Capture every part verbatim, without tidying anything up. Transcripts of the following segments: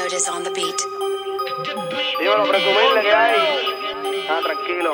Lotus on the beat. Dímelo, presumirle que hay. Ah, tranquilo.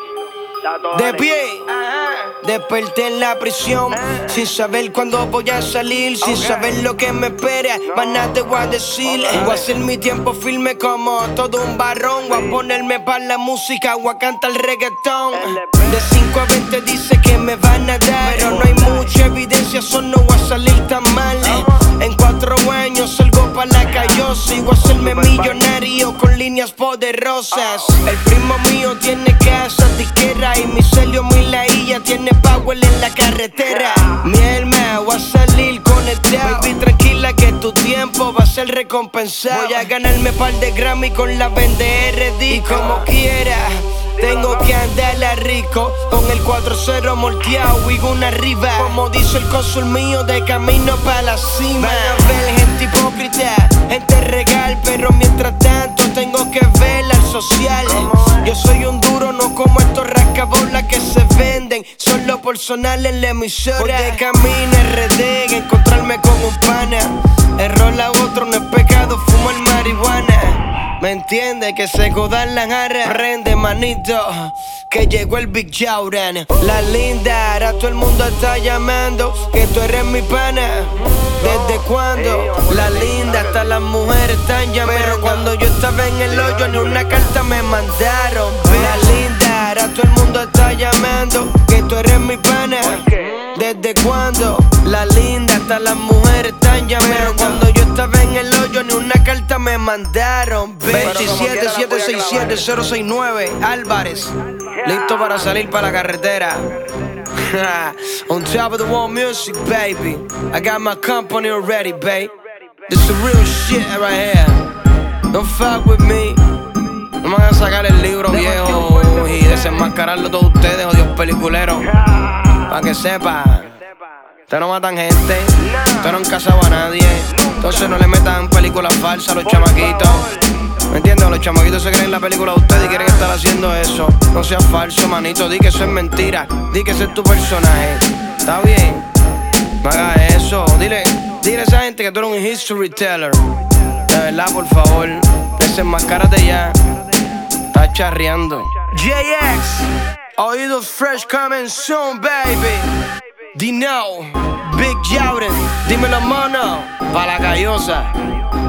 De pie, desperté en la prisión, sin saber cuándo voy a salir, sin saber lo que me espera, más nada te voy a decir. Voy a hacer mi tiempo firme como todo un varón, voy a ponerme para la música, voy a cantar reggaetón. De cinco a veinte dice que me van a dar, pero no hay mucha evidencia, eso no voy a salir tan mal. En cuatro años salgo pa' la callosa y voy a hacerme millonario con líneas poderosas. El primo mío tiene casa disquera y mi Celio, mi lailla tiene power en la carretera. Mi alma, voy a salir conectado. Baby, tranquila que tu tiempo va a ser recompensado. Voy a ganarme par de Grammy con la vende R D. Y como quiera, tengo que andarla rico, con el cuatro cero molteado y una arriba. Como dice el cónsul mío, de camino pa' la cima. Van a ver gente hipócrita, gente regal, pero mientras tanto tengo que ver al social. Yo soy un duro, no como estos rascabolas que se venden solo por sonar en la emisora. Voy de camino R D, encontrarme con un pana. Error a otro no es pecado, fumar marihuana. ¿Me entiende? Que se jodan las jarras. Prende, manito, que llegó el Big Jordan. La linda, ahora todo el mundo está llamando que tú eres mi pana. ¿Desde cuándo? La linda, hasta las mujeres están llamando. Pero cuando yo estaba en el hoyo ni una carta me mandaron. La linda, ahora todo el mundo está llamando que tú eres mi pana. ¿Desde cuándo? La linda, hasta las mujeres están llamando. Pero cuando yo estaba en el hoyo ni una carta me mandaron. veintisiete siete seis siete cero seis nueve Álvarez, listo para salir para la carretera. On top of the world music, baby. I got my company already, babe. This is real shit right here. Don't fuck with me. No me van a sacar el libro viejo y desenmascararlo todos ustedes, odios peliculeros. Pa' que sepa, ustedes no matan gente, ustedes no han casado a nadie. Entonces no le metan películas falsas a los chamaquitos. ¿Me entiendes? Los chamaquitos se creen la película de ustedes y quieren estar haciendo eso. No seas falso, manito, di que eso es mentira. Di que ese es tu personaje. ¿Está bien? No hagas eso. Dile, dile a esa gente que tú eres un history teller. De verdad, por favor, desenmascárate ya. Estás charreando. J X, oídos fresh coming soon, baby. Dino, Big Jordan, dímelo mono, pa' la callosa.